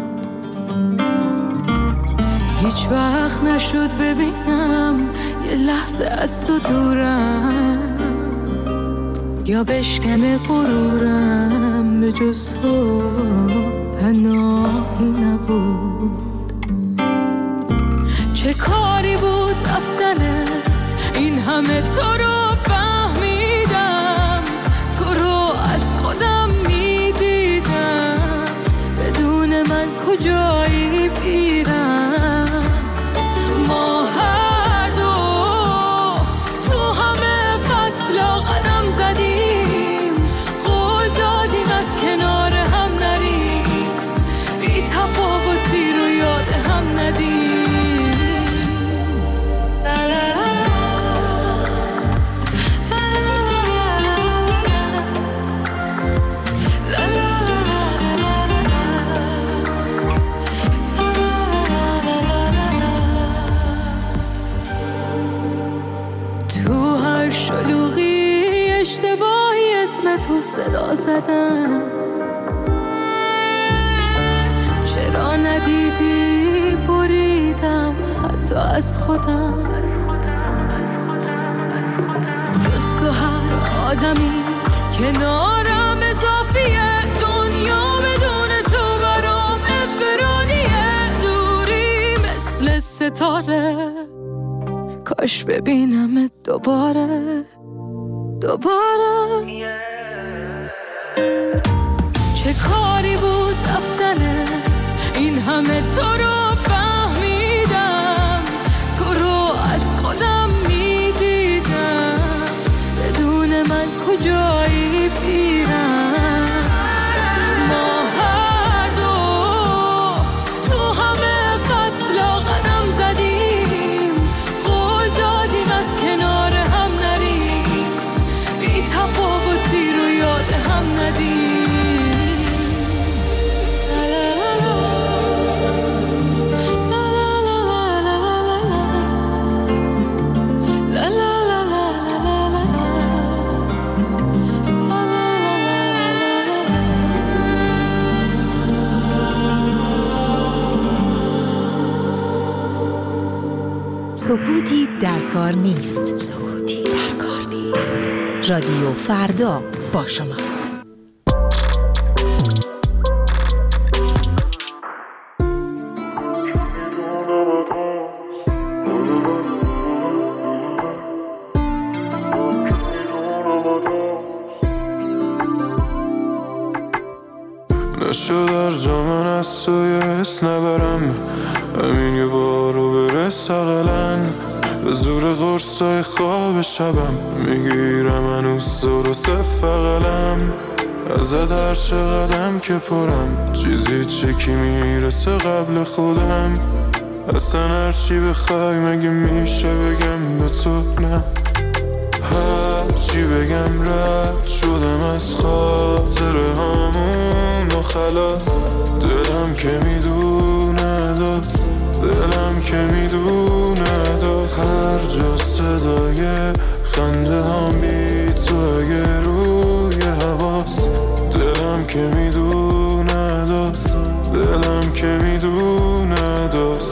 S9: هیچ وقت نشد ببینم یه لحظه از تو دورم، یا بشکنه غرورم، به جز تو پناهی نبود. چه کاری بود رفتنت، این همه تو رو فهمیدم، تو رو از خودم میدیدم، بدون من کجایی بیرم؟ ما هر دو تو همه فصلا قدم زدیم، قول دادیم از کنار هم نریم، بی تفاوتی رو یاد هم ندیم. شلوغی اشتباهی اسم تو صدا زدم، چرا ندیدی بریدم حتی از خودم. جز تو هر آدمی کنارم اضافیه، دنیا بدون تو برام انفرادیه، دوری مثل ستاره، کاش ببینمت دوباره دوباره. چه کاری بود رفتنت، این همه تو رو فهمیدم، تو رو از خودم میدیدم، بدون من کجایی بیرم؟ ما هر دو تو همه فصلا قدم زدیم، قول دادیم از کنار هم نریم، بی تفاوتی رو یاد هم ندیم.
S10: سکوتی در کار نیست. سکوتی در کار نیست. رادیو فردا با شماست.
S11: نشد در جامن از تو یه حس نبرم، همین یه بارو برس اقلن، به زور قرصای خواب شبم میگیرم هنوز درسته فقلم، ازت هر چه قدم که پرم چیزی چکی میرسه قبل خودم، اصلا هر چی بخوای مگه میشه بگم به تو نه؟ هر چی بگم رد شدم از خاطر هامون و خلاص، دلم که میدونه داد، دلم که میدونه داد، هر جا صدای خنده هم بی تو اگه روی حواس، دلم که میدونه داد، دلم که میدونه داد.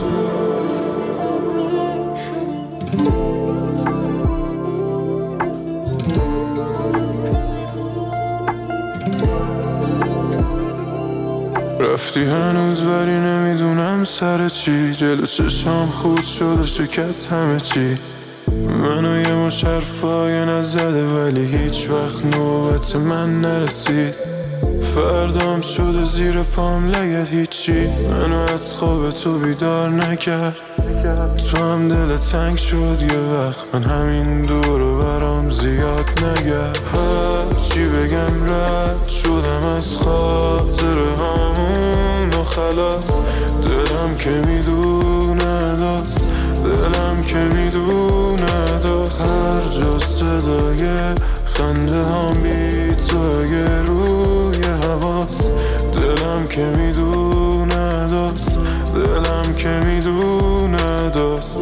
S11: رفتی هنوز ولی نمیدونم سر چی، جلو چشام خود شده شکست همه چی، منو یه مش حرفای نزده ولی هیچ وقت نوبت من نرسید، فردام شده زیر پام لگت، هیچی منو از خواب تو بیدار نکرد. تو هم دل تنگ شد یه وقت، من همین دورو برام زیاد نگرد. هر چی بگم رد شدم از خاطر همون و خلاص. دلم که میدونه داست، دلم که میدونه داست. هر جا صدای خنده هم بی تو اگه روی حواس. دلم که میدونه داست، دلم که میدونه داست.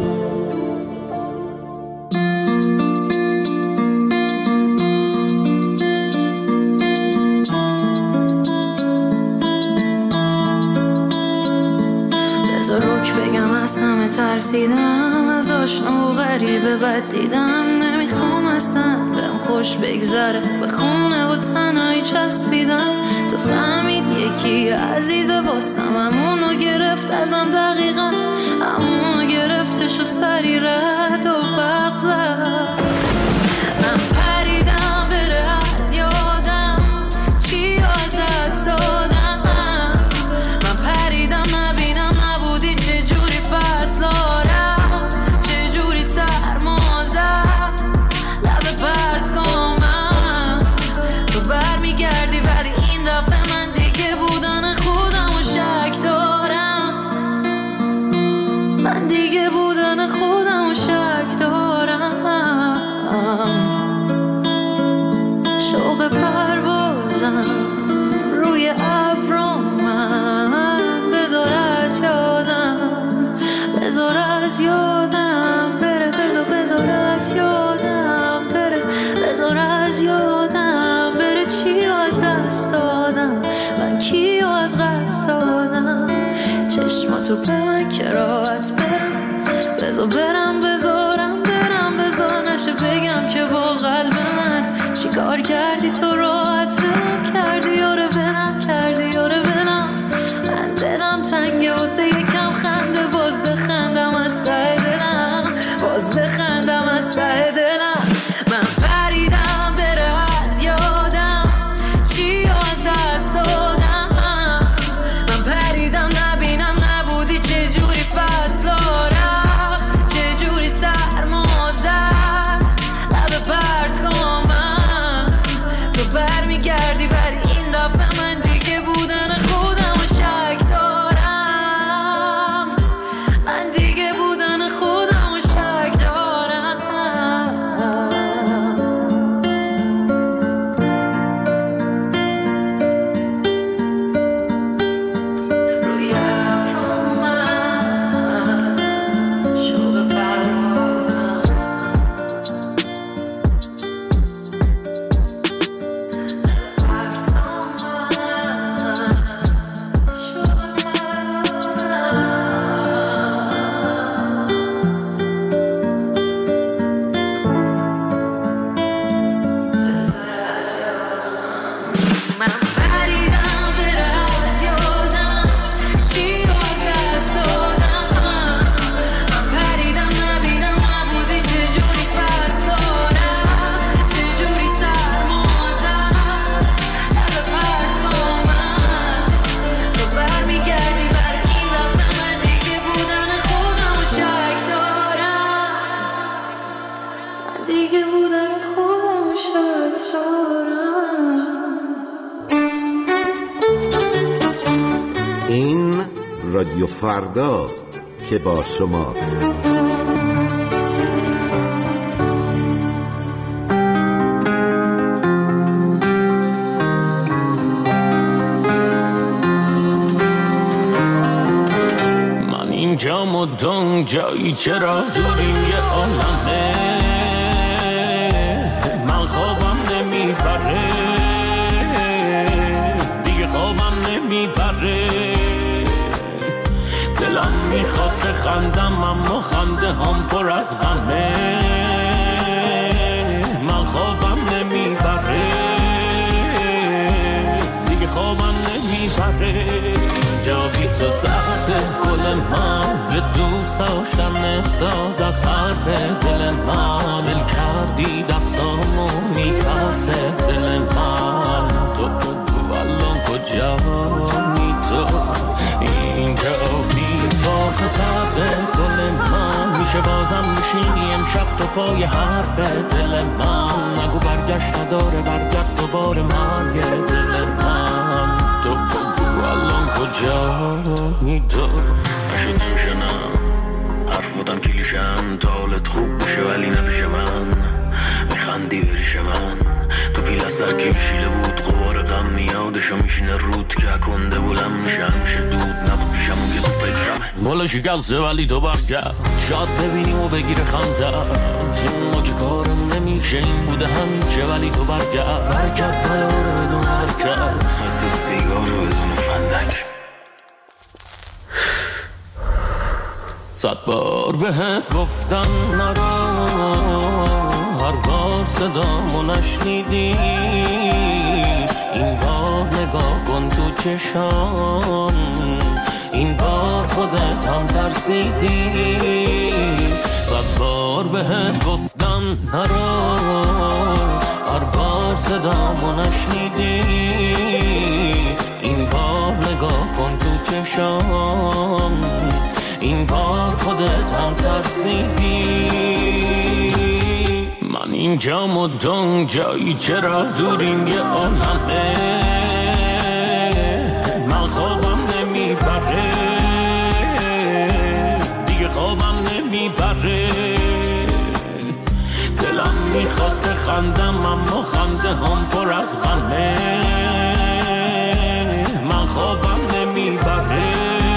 S9: بذار روک بگم از همه ترسیدم، از آشنا و غریبه بد دیدم. نمیخوام اصلا بهم خوش بگذره، به خونه و تنهایی چسبیدم. تو فهمید یکی عزیزه واسم، همونو گرفت ازم دقیقا، همونو گرفتش و سری رد و برق زد. من پریدم بره از یادم، چی از دست دادم. من پریدم نبینم نبودی، چجوری فصلا رفت، چجوری سرما زد. لب پرت کن من، تو برمیگردی ولی این دفعه من دیگه بودن خودم و شک دارم. من دیگه بودن خودم و شک دارم. شوق پروازم روی ابرام، من بذار از یادم، بذار از یادم بره. بذار بذار از یادم بره، بذار از یادم بره. چی از دست دادم من، کی از قصد دادم. چشماتو به من که راحت برم، بذار برم بذارم برم. بذار نشه بگم که با قلب من چی کار کردی تو، راحت برم کردی یاره برم کردی یاره برم. من دلم تنگه واسه یکم خنده، باز بخندم از ته دلم، باز بخندم از ته دلم. من پریدم بره از یادم، چی از دست دادم. من پریدم نبینم نبودی، چجوری فصلا رفت، چجوری سرما زد. لب پرت کن من، تو برمیگردی ولی این دفعه من دیگه بودن خودم و شک دارم. من دیگه بودن خودم و شک دارم. روی ابرام من، شوق پروازم. پرت کن من، شوق پروازم. من پریدم بره از یادم، چی از دست دادم. من پریدم نبینم نبودی، چجوری فصلا رفت، چجوری سرما زد. لب پرت کن من، تو برمیگردی ولی این دفعه من دیگه بودن خودم و شک دارم. من دیگه بودن خودم و شک دارم.
S12: این رادیو فرداست که با شماست.
S13: من اینجام و دون جایی چرا دوریم یه عالمه. من خوابم نمیبره دیگه، خوابم نمیبره. دلم میخواد خندم اما خنده هم پر از غمه. من خوابم نمیبره دیگه، خوابم نمیبره. جا بی تو سخت گل من، به دوست داشتم ساده از حرف دل من. دل کردی دستامو میترسه دل من، تو تو تو الان پای حرف دل من. نگو برگشت نداره، برگرد دوباره مرگ دل من. تو بگو الان کجایی تو؟ نشد میشنم حرف بودم کلیشم، تا حالت خوب بشه ولی نمیشه. من میخندی بریش من تو پیل از سر که میشیله بود، قبار غم میادشو میشینه رود که کنده بلم میشه. همیشه دود نبود پیشم اون که تو فکرم بالا شکسته ولی تو برگرد. شاید ببینی و بگیره خنده ما که کارم نمیشه، این بوده همیشه ولی تو برگرد. برگرد بیاره بدون حرکت مثل سیگار رو بدون فندک. صد بار بهت گفتم نرو، هر بار صدامو نشنیدی. این بار نگاه کن تو چشام، این بار خودت هم ترسیدی. صد بار بهت گفتم نرو، هر بار صدامو نشنیدی. این بار نگاه کن تو چشام، این بار خودت هم ترسیدی. من اینجا مدام جایی چرا دوریم یه عالمه. من خوابم نمیبره دیگه، خوابم نمیبره. دلم میخواد بخندم اما خنده هم پر از غمه. من خوابم نمیبره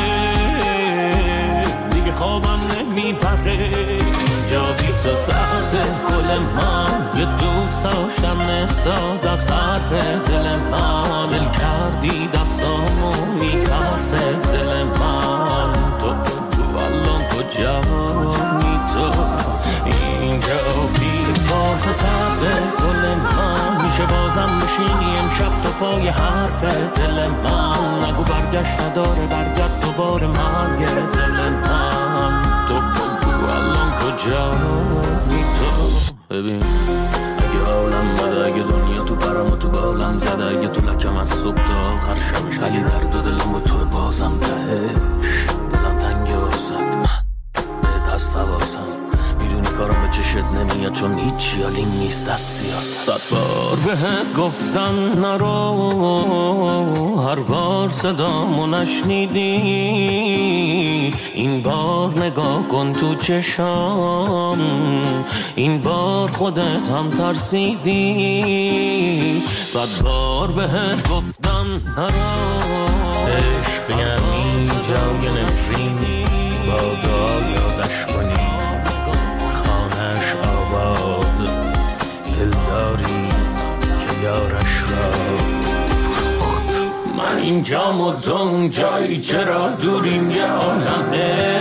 S13: دیگه، خوابم نمیبره. جا بی تو سرد گل من، یه دوست داشتم ساده سرف دل من. دل کردی دستامو میترسه دل من. تو تو الان کجایی تو؟ اینجا بی تو سرد گل من، میشه بازم بشینی امشب تو پای حرف دل من. نگو برگشت نداره، برگرد دوباره مرگ دل من. تو بگو الان کجایی تو؟ ببین اگه حالم بده، اگه دنیا تو برم و تو بالم زده، اگه تو لکم از صبح تا آخر شمش، ولی درد و دلم با تو بازم تهش. دلم تنگه واسد من بهت از حواسم، میدونی کارم به چشت نمیاد چون هیچی حالی نیست از سیاست. صد بار بهت گفتم نرو، هر بار صدامو نشنیدی. این بار نگاه کن تو چشام، این بار خودت هم ترسیدی. صد بار بهت گفتم نرو، عشق یعنی جای نفرینی، با دعا یادش کنی خانهش آباد. دل داری که یارش را فروخت. من اینجا مدام جایی چرا دوریم یه عالمه.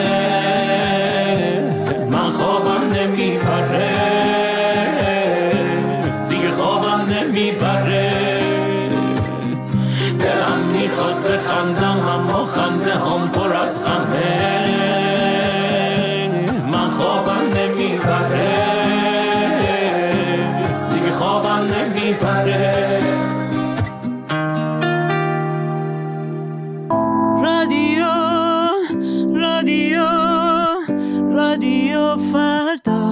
S13: من خوابم نمیبره دیگه، خوابم نمیبره. دلم میخواد بخندم اما خنده هم پر از غمه. من خوابم نمیبره دیگه، خوابم نمیبره.
S9: رادیو رادیو رادیو فردا.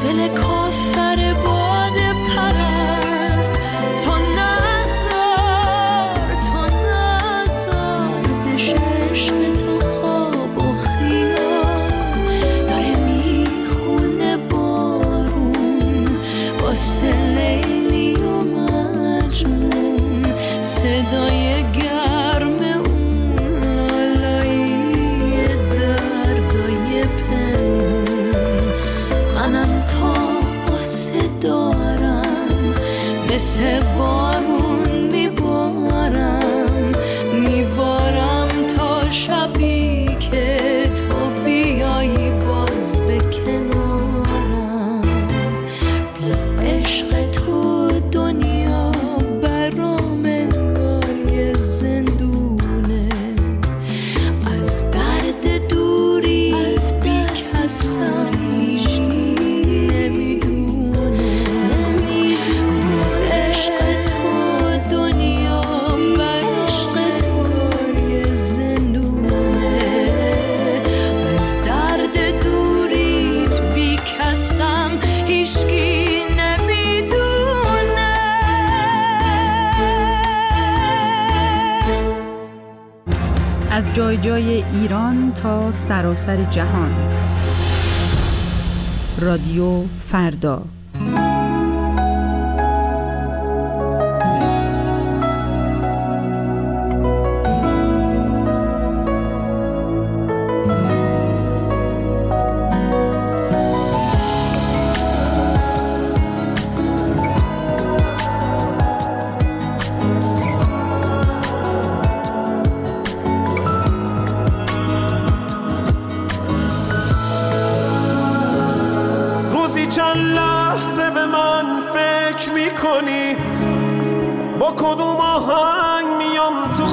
S9: دل کافر باد پرست تو نزار تو نزار بشه عشق تو خواب و خیال داره میخونه بارون واسه لیلی و مجنون صدای گرم اون لالایی دردای پنهون منم تا آسه دارم مثل بارون میبارم میبارم تا شبی که تو بیایی باز به کنارم بی عشق تو دنیا برام انگار یه زندونه از درد دوری بی کسم نمیدونه عشق تو دنیا بر عشق تو یه زندونه از درد دوریت بی کسم هیچکی نمیدونه
S8: از جای جای ایران تا سراسر جهان. رادیو فردا.
S14: روزی چند لحظه به من فکر میکنی با کدوم آهنگ میام تو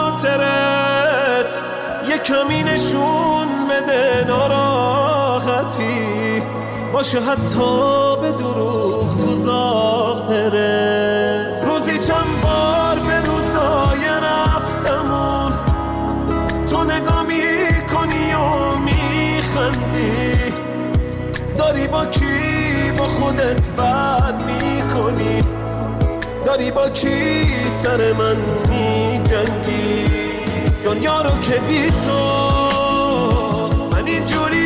S14: خاطرت یه کمی نشون بده ناراحتی باشه حتی به دروغ تو ظاهرت روزی چند بار به روزای رفتمون تو نگاه میکنی و میخندی داری با کی با خودت بد میکنی داری با کی سر من میجنگی دنیا رو که بی تو من اینجوری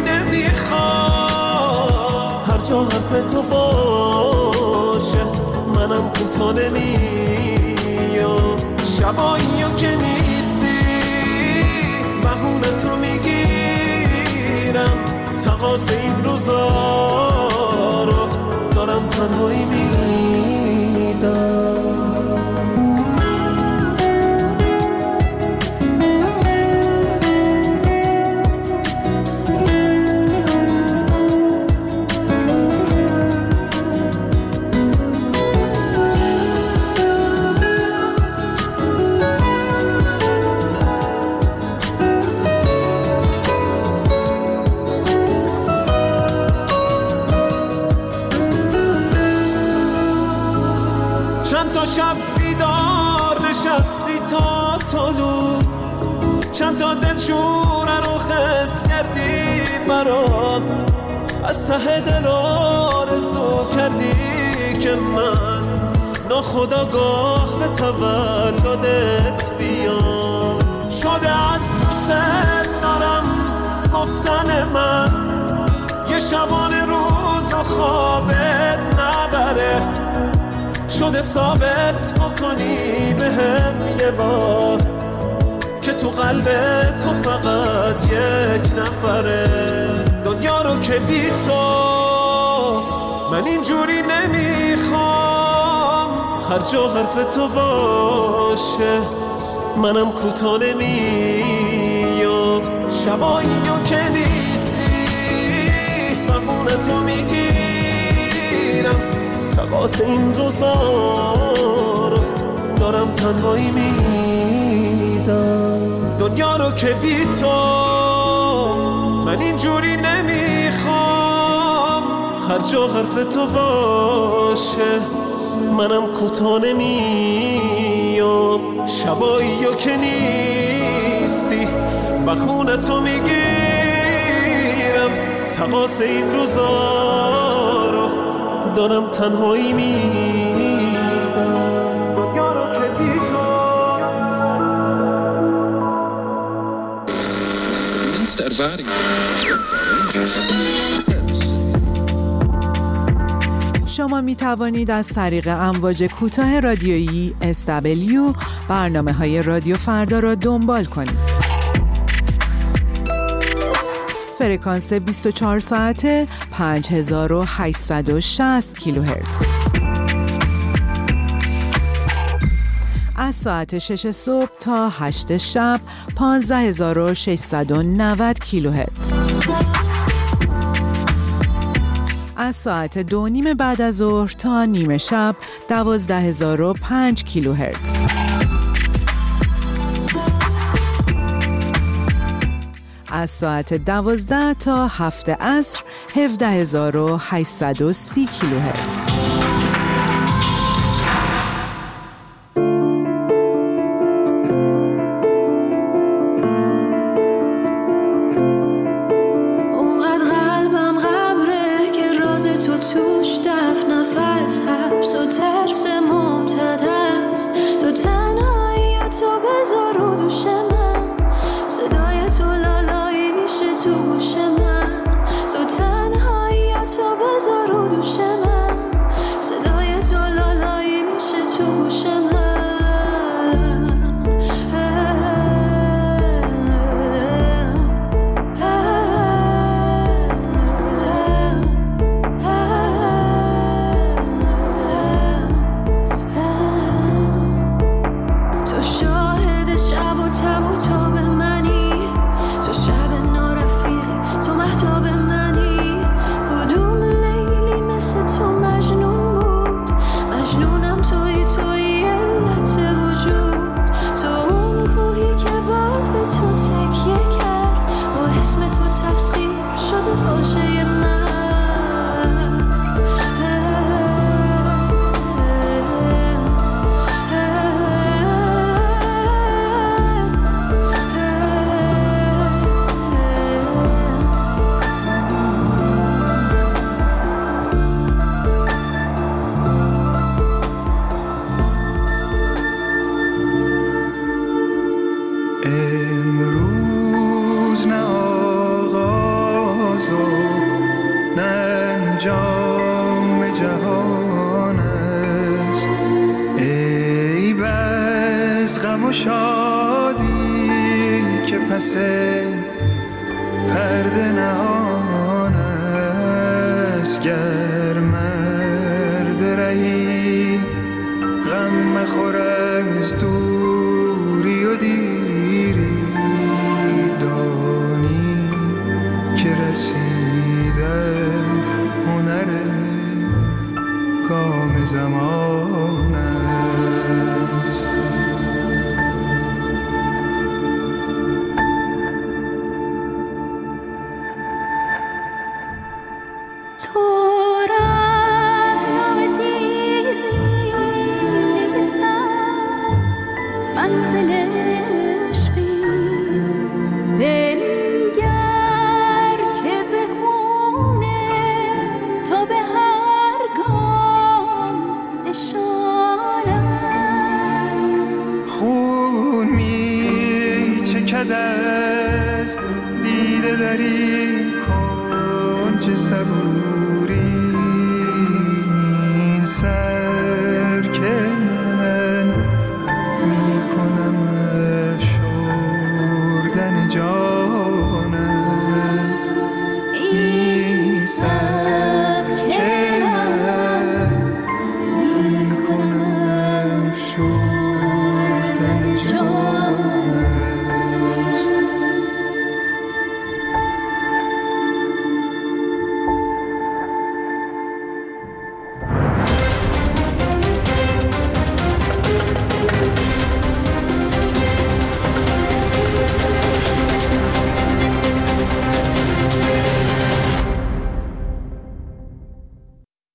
S14: نمیخوام هر جا حرف تو باشه منم کوتا نمیام شبایی که نیستی بهونه تو میگیرم تقاس این روزا رو دارم تنهایی میدم چند تا شب بیدار نشستی تا طلوع چند تا دلشونه رو خس کردی برام از ته دل آرزو کردی که من ناخودآگاه به تولدت بیام شده از دوست دارم گفتن من یه شبانه روز و خوابت نبره شده ثابت بکنی به هم یه بار که تو قلب تو فقط یک نفره دنیا رو که بی تو من اینجوری نمیخوام هر جا حرف تو باشه منم کوتا نمیام شبایی که نیستی بهونه تو میگیرم تقاس این روزا رو دارم تنهایی میدم دنیا رو که بی تو من اینجوری نمیخوام هر جا حرف تو باشه منم کوتا نمیام شبایی که نیستی بهونه تو میگیرم تقاس این روزا رو دارم تنهایی میدم.
S15: شما می توانید از طریق امواج کوتاه رادیویی اس دبلیو برنامه های رادیو فردا را دنبال کنید. فرکانس بیست و چهار ساعته پنج هزار و هشتصد و شصت کیلوهرتز. از ساعت شش صبح تا هشت شب پانزده هزار و ششصد و نود کیلوهرتز. از ساعت دو نیم بعد از ظهر تا نیمه شب دوازده هزار و پنج کیلوهرتز. از ساعت دوازده تا هفت عصر هفده هزار و هشتصد و سی کیلوهرتز.
S16: زمان